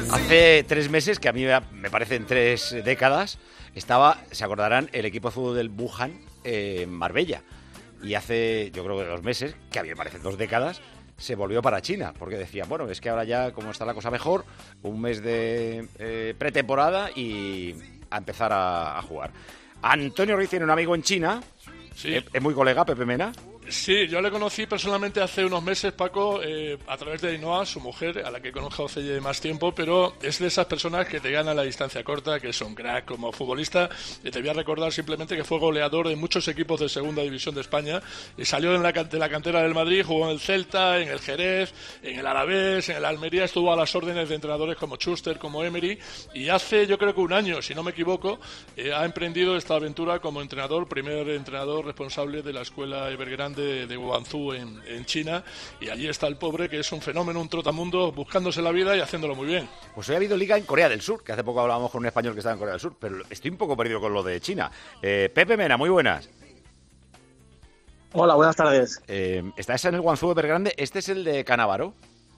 Hace 3 meses, que a mí me parecen 3 décadas, se acordarán, el equipo de fútbol del Wuhan en Marbella. Y hace, yo creo que 2 meses, que a mí me parecen 2 décadas, se volvió para China, porque decían, bueno, es que ahora ya, como está la cosa mejor, un mes de pretemporada y a empezar a jugar. Antonio Ruiz tiene un amigo en China, sí. Es muy colega, Pepe Mena. Sí, yo le conocí personalmente hace unos meses, Paco, a través de Ainhoa, su mujer, a la que conozco hace más tiempo, pero es de esas personas que te ganan la distancia corta, que es un crack como futbolista. Y te voy a recordar simplemente que fue goleador de muchos equipos de segunda división de España y salió de la cantera del Madrid, jugó en el Celta, en el Jerez, en el Alavés, en el Almería, estuvo a las órdenes de entrenadores como Schuster, como Emery, y hace yo creo que un año, si no me equivoco, ha emprendido esta aventura como entrenador, primer entrenador responsable de la escuela Evergrande de Guangzhou en China, y allí está el pobre, que es un fenómeno, un trotamundo, buscándose la vida y haciéndolo muy bien. Pues hoy ha habido liga en Corea del Sur, que hace poco hablábamos con un español que estaba en Corea del Sur, pero estoy un poco perdido con lo de China. Pepe Mena, muy buenas. Hola, buenas tardes. ¿Estás en el Guangzhou Evergrande? ¿Este es el de Canavaro?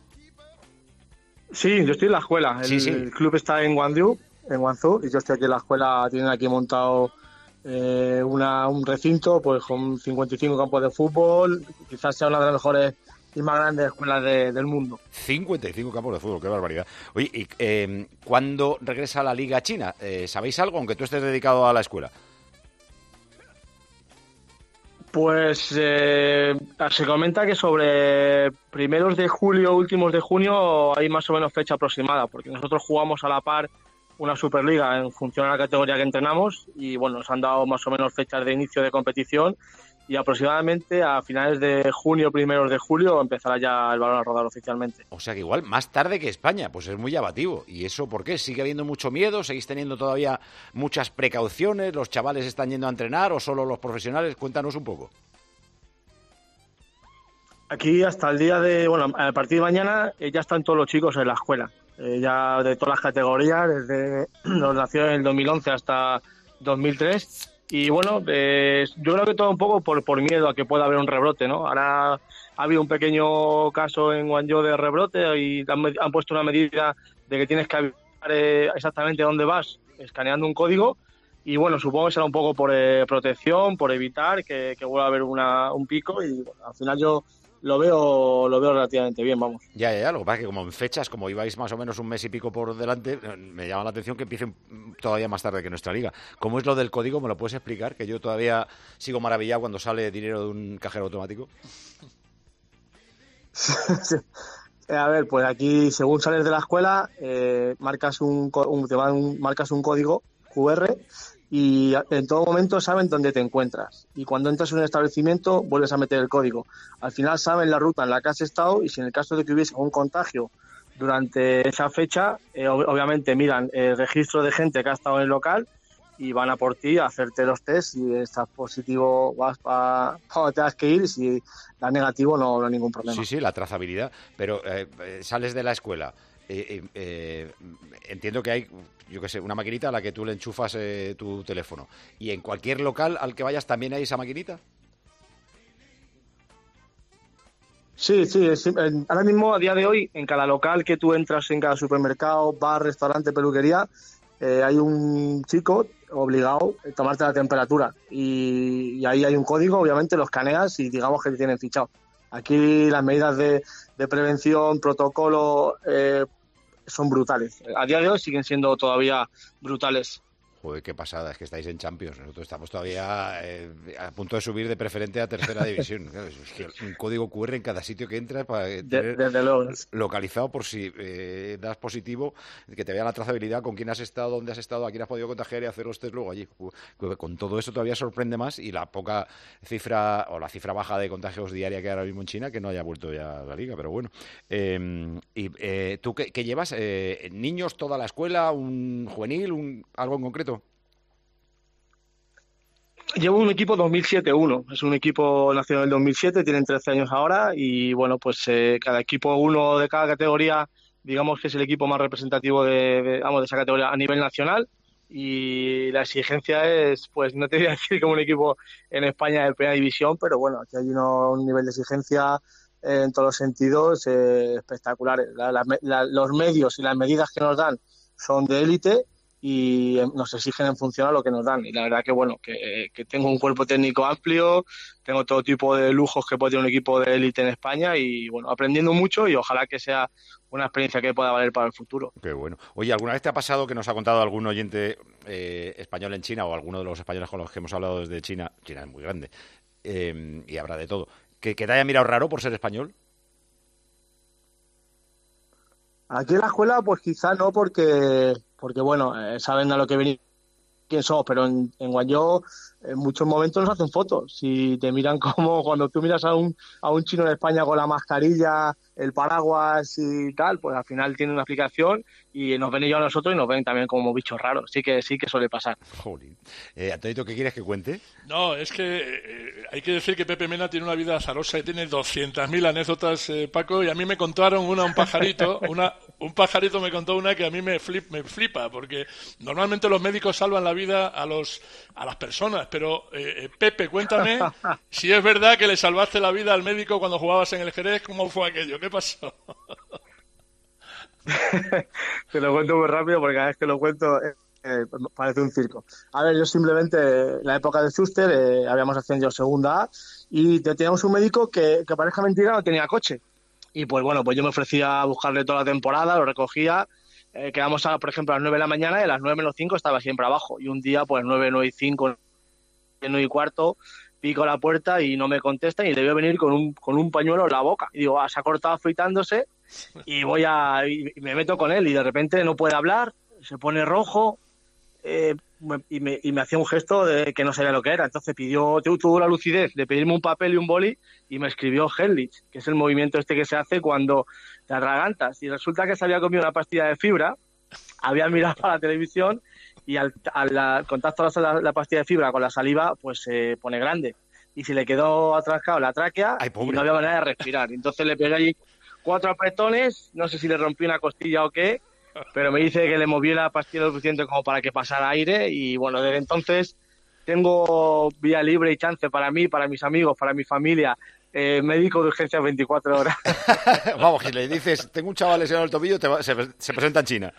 Sí, yo estoy en la escuela. El club está en Guangzhou, y yo estoy aquí en la escuela. Tienen aquí montado un recinto pues con 55 campos de fútbol, quizás sea una de las mejores y más grandes escuelas del mundo. 55 campos de fútbol, qué barbaridad. Oye, ¿y cuándo regresa la Liga China? ¿Sabéis algo, aunque tú estés dedicado a la escuela? Pues se comenta que sobre primeros de julio, últimos de junio, hay más o menos fecha aproximada, porque nosotros jugamos a la par una Superliga en función a la categoría que entrenamos y bueno, nos han dado más o menos fechas de inicio de competición y aproximadamente a finales de junio, primeros de julio empezará ya el balón a rodar oficialmente. O sea que igual más tarde que España, pues es muy llamativo. ¿Y eso por qué? ¿Sigue habiendo mucho miedo? ¿Seguís teniendo todavía muchas precauciones? ¿Los chavales están yendo a entrenar o solo los profesionales? Cuéntanos un poco. Aquí hasta el día a partir de mañana ya están todos los chicos en la escuela. Ya de todas las categorías, desde los nacidos en el 2011 hasta 2003. Y bueno, yo creo que todo un poco por miedo a que pueda haber un rebrote, ¿no? Ahora ha habido un pequeño caso en Guangzhou de rebrote y han puesto una medida de que tienes que avisar exactamente dónde vas, escaneando un código. Y bueno, supongo que será un poco por protección, por evitar que vuelva a haber un pico. Y bueno, al final yo lo veo relativamente bien, vamos. Ya, lo que pasa es que como en fechas, como ibais más o menos un mes y pico por delante, me llama la atención que empiecen todavía más tarde que nuestra liga. ¿Cómo es lo del código? ¿Me lo puedes explicar? Que yo todavía sigo maravillado cuando sale dinero de un cajero automático. A ver, pues aquí según sales de la escuela marcas un código QR y en todo momento saben dónde te encuentras. Y cuando entras en un establecimiento, vuelves a meter el código. Al final saben la ruta en la que has estado y si en el caso de que hubiese un contagio durante esa fecha, obviamente miran el registro de gente que ha estado en el local y van a por ti a hacerte los test. Si estás positivo, vas para donde tengas que ir y si das negativo, no hay ningún problema. Sí, la trazabilidad. Pero sales de la escuela. Entiendo que hay, yo qué sé, una maquinita a la que tú le enchufas tu teléfono. ¿Y en cualquier local al que vayas también hay esa maquinita? Sí. Ahora mismo, a día de hoy, en cada local que tú entras, en cada supermercado, bar, restaurante, peluquería, hay un chico obligado a tomarte la temperatura. Y ahí hay un código, obviamente lo escaneas y digamos que te tienen fichado. Aquí las medidas de prevención, protocolo, son brutales. A día de hoy siguen siendo todavía brutales. Joder, qué pasada, es que estáis en Champions. Nosotros estamos todavía a punto de subir de preferente a tercera división. Claro, es que un código QR en cada sitio que entras para tener desde luego. Localizado por si das positivo, que te vean la trazabilidad, con quién has estado, dónde has estado, a quién has podido contagiar y hacer los test luego allí. Con todo eso todavía sorprende más y la poca cifra o la cifra baja de contagios diaria que hay ahora mismo en China, que no haya vuelto ya a la liga, pero bueno. ¿Tú qué llevas? ¿Niños, toda la escuela, un juvenil, algo en concreto? Llevo un equipo 2007-1, es un equipo nacido en el 2007, tienen 13 años ahora y bueno, pues cada equipo, uno de cada categoría, digamos que es el equipo más representativo de esa categoría a nivel nacional y la exigencia es, pues no te voy a decir como un equipo en España de primera división, pero bueno, aquí hay un nivel de exigencia en todos los sentidos espectaculares. Los medios y las medidas que nos dan son de élite y nos exigen en función a lo que nos dan. Y la verdad que, bueno, que tengo un cuerpo técnico amplio, tengo todo tipo de lujos que puede tener un equipo de élite en España y, bueno, aprendiendo mucho y ojalá que sea una experiencia que pueda valer para el futuro. Qué bueno. Oye, ¿alguna vez te ha pasado que nos ha contado algún oyente español en China o alguno de los españoles con los que hemos hablado desde China? China es muy grande y habrá de todo. ¿Que te haya mirado raro por ser español? Aquí en la escuela, pues quizá no, porque bueno, saben a lo que venimos, quién somos, pero en Guangzhou en muchos momentos nos hacen fotos. Si te miran como cuando tú miras a un chino en España con la mascarilla, el paraguas y tal, pues al final tiene una aplicación y nos ven ellos a nosotros y nos ven también como bichos raros. Sí que suele pasar. Jolín. Antonito, ¿qué quieres que cuente? No, es que hay que decir que Pepe Mena tiene una vida azarosa y tiene 200.000 anécdotas, Paco, y a mí me contaron un pajarito, un pajarito me contó una que a mí me flipa, porque normalmente los médicos salvan la vida a las personas, pero Pepe, cuéntame si es verdad que le salvaste la vida al médico cuando jugabas en el Jerez. ¿Cómo fue aquello? ¿Qué pasó? Te lo cuento muy rápido porque cada vez que lo cuento parece un circo. A ver, yo simplemente, en la época de Schuster, habíamos ascendido segunda A y teníamos un médico que parezca mentira no tenía coche. Y pues bueno, pues yo me ofrecía a buscarle toda la temporada, lo recogía, quedamos por ejemplo a las 9 de la mañana y a las 9 menos 5 estaba siempre abajo. Y un día pues 9 y 5, 9 y cuarto, pico la puerta y no me contestan y debió venir con un pañuelo en la boca. Y digo, se ha cortado afeitándose y y me meto con él y de repente no puede hablar, se pone rojo y me hacía un gesto de que no sabía lo que era. Entonces tuvo la lucidez de pedirme un papel y un boli y me escribió Heimlich, que es el movimiento que se hace cuando te atragantas. Y resulta que se había comido una pastilla de fibra, había mirado para la televisión y al contacto la pastilla de fibra con la saliva, pues se pone grande. Y se le quedó atrascado la tráquea y no había manera de respirar. Entonces le pegué allí 4 apretones, no sé si le rompí una costilla o qué, pero me dice que le moví la pastilla lo suficiente como para que pasara aire y bueno, desde entonces tengo vía libre y chance para mí, para mis amigos, para mi familia, médico de urgencias 24 horas. Vamos, que le dices, tengo un chaval lesionado el tobillo, se presenta en China.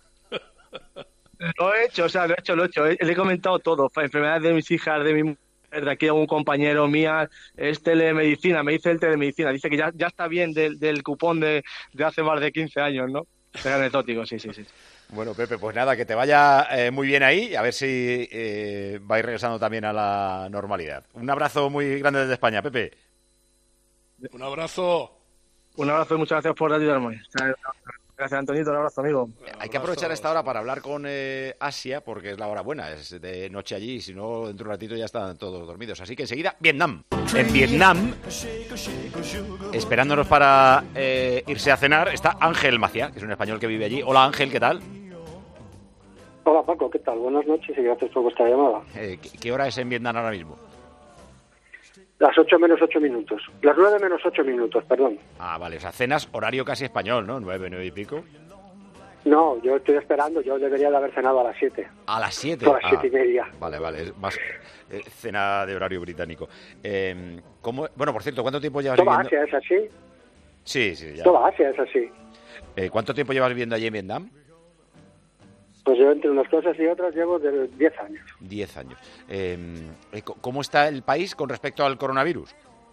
Lo he hecho. Le he comentado todo, enfermedades de mis hijas, de mi mujer, de aquí algún compañero mía, es telemedicina, me dice el telemedicina, dice que ya está bien del cupón de hace más de 15 años, ¿no? Es anecdótico, sí. Bueno, Pepe, pues nada, que te vaya muy bien ahí, a ver si vais regresando también a la normalidad. Un abrazo muy grande desde España, Pepe. Un abrazo. Un abrazo y muchas gracias por ayudarme. Gracias, Antonito. Un abrazo, amigo. Hay que aprovechar esta hora para hablar con Asia, porque es la hora buena, es de noche allí, y si no, dentro de un ratito ya están todos dormidos. Así que enseguida, Vietnam. En Vietnam, esperándonos para irse a cenar, está Ángel Maciá, que es un español que vive allí. Hola, Ángel, ¿qué tal? Hola, Paco, ¿qué tal? Buenas noches y gracias por vuestra llamada. ¿Qué hora es en Vietnam ahora mismo? Las 8 menos 8 minutos. Las 9 menos 8 minutos, perdón. Ah, vale, o sea, cenas horario casi español, ¿no? 9 y pico. No, yo estoy esperando, yo debería de haber cenado a las 7. ¿A las 7? A las 7:30. Vale, es más cena de horario británico. Bueno, por cierto, ¿cuánto tiempo llevas ¿Toda viviendo? Asia es así? Sí, ya. Toda Asia es así. ¿Cuánto tiempo llevas viviendo allí en Vietnam? Pues yo entre unas cosas y otras llevo de 10 años. 10 años. ¿Cómo está el país con respecto al coronavirus?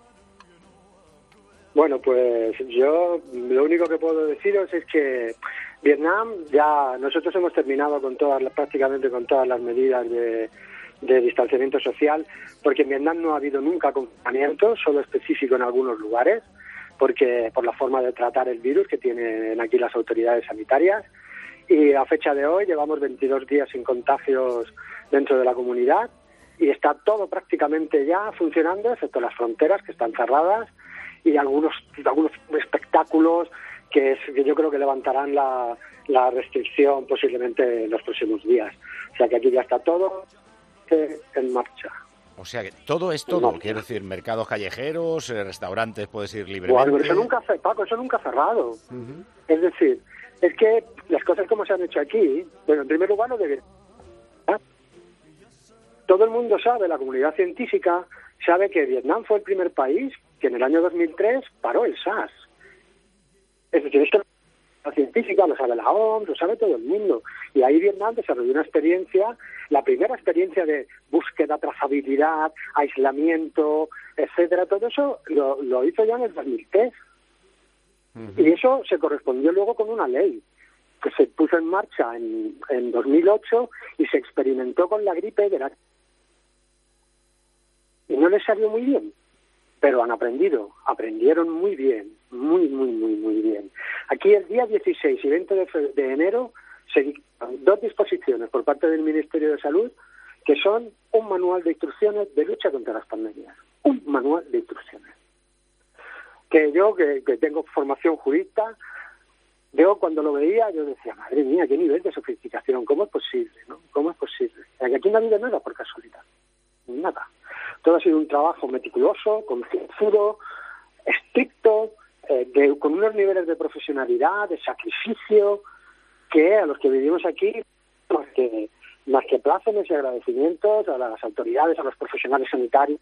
Bueno, pues yo lo único que puedo deciros es que Vietnam ya nosotros hemos terminado prácticamente con todas las medidas de distanciamiento social, porque en Vietnam no ha habido nunca confinamiento, solo específico en algunos lugares, porque por la forma de tratar el virus que tienen aquí las autoridades sanitarias. Y a fecha de hoy llevamos 22 días sin contagios dentro de la comunidad y está todo prácticamente ya funcionando, excepto las fronteras que están cerradas y algunos espectáculos que yo creo que levantarán la restricción posiblemente en los próximos días. O sea que aquí ya está todo en marcha. O sea que todo es todo, quiero decir, mercados callejeros, restaurantes, puedes ir libremente. Bueno, eso nunca ha cerrado. Uh-huh. Es decir, es que las cosas como se han hecho aquí, bueno, en primer lugar, todo el mundo sabe, la comunidad científica sabe que Vietnam fue el primer país que en el año 2003 paró el SARS. Es decir, esto la científica lo sabe la OMS, lo sabe todo el mundo. Y ahí Vietnam desarrolló una experiencia, la primera experiencia de búsqueda, trazabilidad, aislamiento, etcétera. Todo eso lo hizo ya en el 2003. Y eso se correspondió luego con una ley que se puso en marcha en 2008 y se experimentó con la gripe de la... Y no les salió muy bien, pero aprendieron muy bien, muy bien. Aquí el día 16 y 20 de enero se dictan 2 disposiciones por parte del Ministerio de Salud que son un manual de instrucciones de lucha contra las pandemias. Un manual de instrucciones. Que yo, que tengo formación jurista, yo cuando lo veía, yo decía, madre mía, qué nivel de sofisticación, ¿cómo es posible? ¿No? ¿Cómo es posible? Que aquí no ha habido nada por casualidad, nada. Todo ha sido un trabajo meticuloso, concienzudo, estricto, con unos niveles de profesionalidad, de sacrificio, que a los que vivimos aquí, más que plácemes y agradecimientos a las autoridades, a los profesionales sanitarios,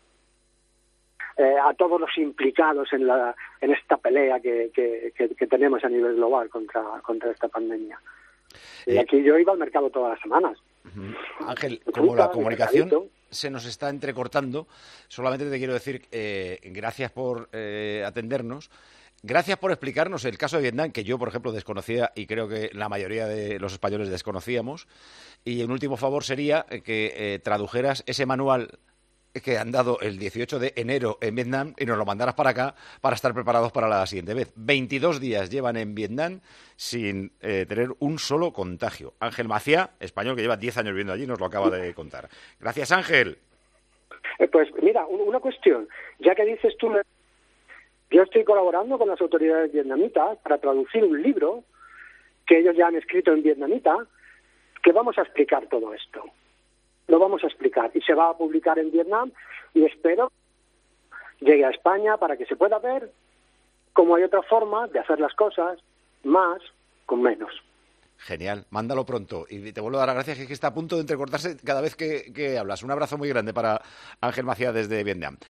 a todos los implicados en esta pelea que tenemos a nivel global contra esta pandemia. Y aquí yo iba al mercado todas las semanas. Ángel, como la comunicación se nos está entrecortando, solamente te quiero decir gracias por atendernos. Gracias por explicarnos el caso de Vietnam, que yo, por ejemplo, desconocía y creo que la mayoría de los españoles desconocíamos. Y un último favor sería que tradujeras ese manual que han dado el 18 de enero en Vietnam y nos lo mandaras para acá para estar preparados para la siguiente vez. 22 días llevan en Vietnam sin tener un solo contagio. Ángel Maciá, español que lleva 10 años viviendo allí, nos lo acaba de contar. Gracias, Ángel. Pues mira, una cuestión. Ya que dices tú, yo estoy colaborando con las autoridades vietnamitas para traducir un libro que ellos ya han escrito en vietnamita, que vamos a explicar todo esto. Lo vamos a explicar y se va a publicar en Vietnam y espero llegue a España para que se pueda ver cómo hay otra forma de hacer las cosas más con menos. Genial, mándalo pronto. Y te vuelvo a dar las gracias, que está a punto de entrecortarse cada vez que hablas. Un abrazo muy grande para Ángel Maciá desde Vietnam.